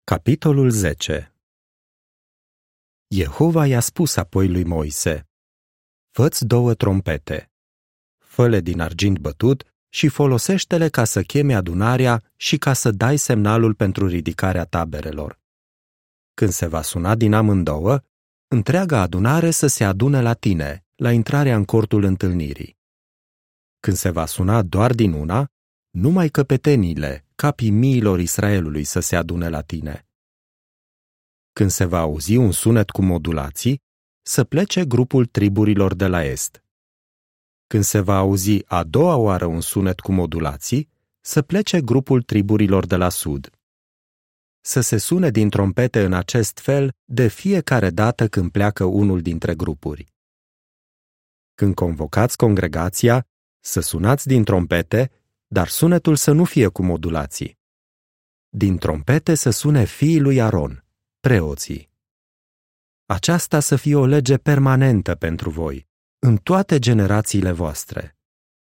Capitolul 10. Jehova i-a spus apoi lui Moise: Fă-ți 2 trompete, fă-le din argint bătut și folosește-le ca să cheme adunarea și ca să dai semnalul pentru ridicarea taberelor. Când se va suna din amândouă, întreaga adunare să se adune la tine, la intrarea în cortul întâlnirii. Când se va suna doar din una, numai căpeteniile, capii miilor Israelului să se adune la tine. Când se va auzi un sunet cu modulații, să plece grupul triburilor de la est. Când se va auzi a doua oară un sunet cu modulații, să plece grupul triburilor de la sud. Să se sune din trompete în acest fel de fiecare dată când pleacă unul dintre grupuri. Când convocați congregația, să sunați din trompete, dar sunetul să nu fie cu modulații. Din trompete să sune fiii lui Aron, preoții. Aceasta să fie o lege permanentă pentru voi, în toate generațiile voastre.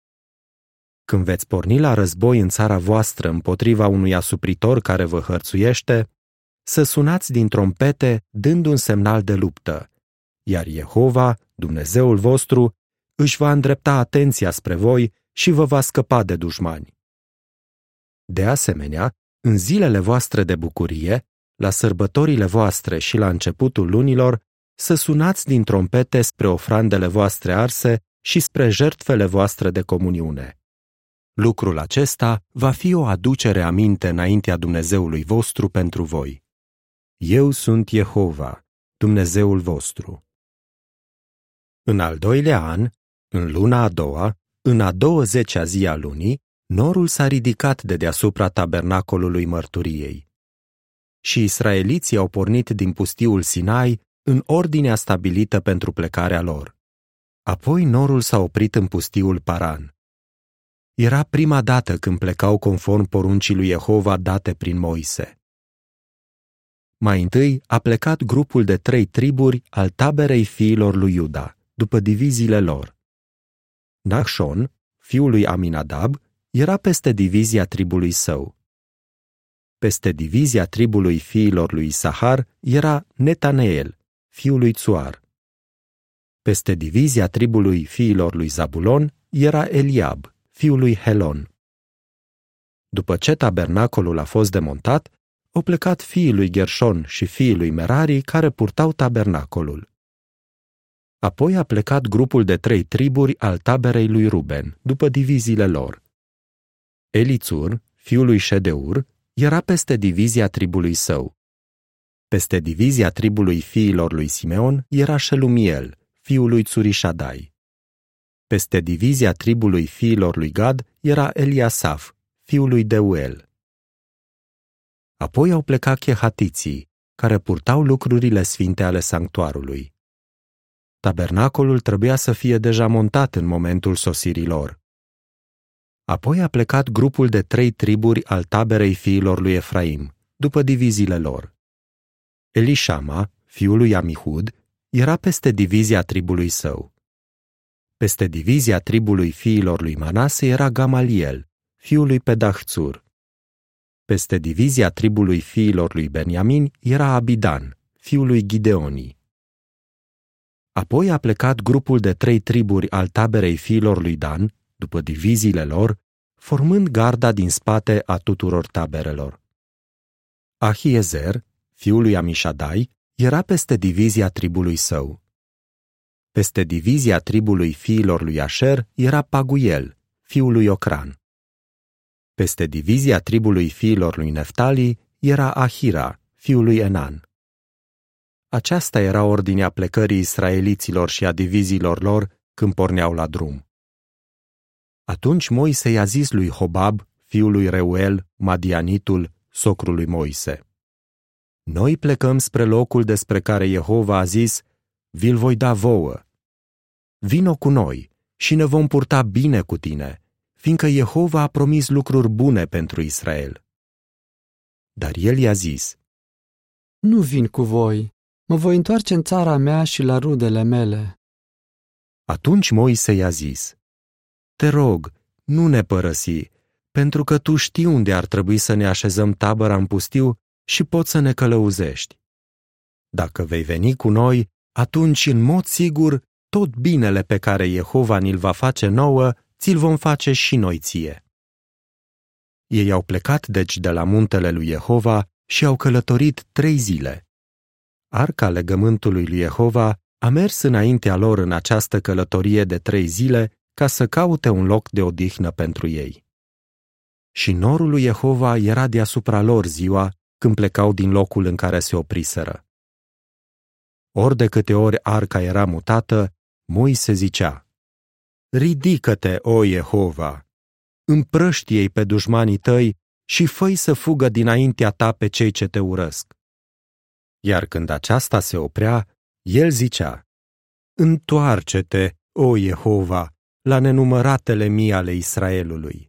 Când veți porni la război în țara voastră împotriva unui asupritor care vă hărțuiește, să sunați din trompete dând un semnal de luptă, iar Jehova, Dumnezeul vostru, își va îndrepta atenția spre voi și vă va scăpa de dușmani. De asemenea, în zilele voastre de bucurie, la sărbătorile voastre și la începutul lunilor, să sunați din trompete spre ofrandele voastre arse și spre jertfele voastre de comuniune. Lucrul acesta va fi o aducere aminte înaintea Dumnezeului vostru pentru voi. Eu sunt Jehova, Dumnezeul vostru. În al 2-lea an, în luna a doua, în a 20-a zi a lunii, norul s-a ridicat de deasupra tabernacolului mărturiei. Și israeliții au pornit din pustiul Sinai în ordinea stabilită pentru plecarea lor. Apoi norul s-a oprit în pustiul Paran. Era prima dată când plecau conform poruncii lui Jehova date prin Moise. Mai întâi a plecat grupul de 3 triburi al taberei fiilor lui Iuda, după diviziile lor. Nachshon, fiul lui Aminadab, era peste divizia tribului său. Peste divizia tribului fiilor lui Isahar era Netaneel, fiul lui Tsuar. Peste divizia tribului fiilor lui Zabulon era Eliab, fiul lui Helon. După ce tabernacolul a fost demontat, au plecat fiii lui Gershon și fiii lui Merari care purtau tabernacolul. Apoi a plecat grupul de 3 triburi al taberei lui Ruben, după diviziile lor. Elițur, fiul lui Ședeur, era peste divizia tribului său. Peste divizia tribului fiilor lui Simeon era Shelumiel, fiul lui Țurișadai. Peste divizia tribului fiilor lui Gad era Eliasaf, fiul lui Deuel. Apoi au plecat chehatiții, care purtau lucrurile sfinte ale sanctuarului. Tabernacolul trebuia să fie deja montat în momentul sosirii lor. Apoi a plecat grupul de 3 triburi al taberei fiilor lui Efraim, după diviziile lor. Elișama, fiul lui Amihud, era peste divizia tribului său. Peste divizia tribului fiilor lui Manase era Gamaliel, fiul lui Pedahțur. Peste divizia tribului fiilor lui Beniamin era Abidan, fiul lui Gideoni. Apoi a plecat grupul de 3 triburi al taberei fiilor lui Dan, după diviziile lor, formând garda din spate a tuturor taberelor. Ahiezer, fiul lui Amișadai, era peste divizia tribului său. Peste divizia tribului fiilor lui Așer era Paguiel, fiul lui Ocran. Peste divizia tribului fiilor lui Neftali era Ahira, fiul lui Enan. Aceasta era ordinea plecării israeliților și a diviziilor lor când porneau la drum. Atunci Moise i-a zis lui Hobab, fiul lui Reuel, Madianitul, socrul lui Moise: Noi plecăm spre locul despre care Jehova a zis: Vi-l voi da vouă. Vino cu noi și ne vom purta bine cu tine, fiindcă Jehova a promis lucruri bune pentru Israel. Dar el i-a zis: Nu vin cu voi, mă voi întoarce în țara mea și la rudele mele. Atunci Moise i-a zis: Te rog, nu ne părăsi, pentru că tu știi unde ar trebui să ne așezăm tabăra în pustiu și poți să ne călăuzești. Dacă vei veni cu noi, atunci, în mod sigur, tot binele pe care Jehova ni-l va face nouă, ți-l vom face și noi ție. Ei au plecat deci de la muntele lui Jehova și au călătorit 3 zile. Arca legământului lui Jehova a mers înaintea lor în această călătorie de 3 zile ca să caute un loc de odihnă pentru ei. Și norul lui Jehova era deasupra lor ziua când plecau din locul în care se opriseră. Ori de câte ori arca era mutată, Moise zicea: Ridică-te, o Jehova! Împrăștie-i pe dușmanii tăi și fă-i să fugă dinaintea ta pe cei ce te urăsc. Iar când aceasta se oprea, el zicea: Întoarce-te, o Jehova, la nenumăratele mii ale Israelului.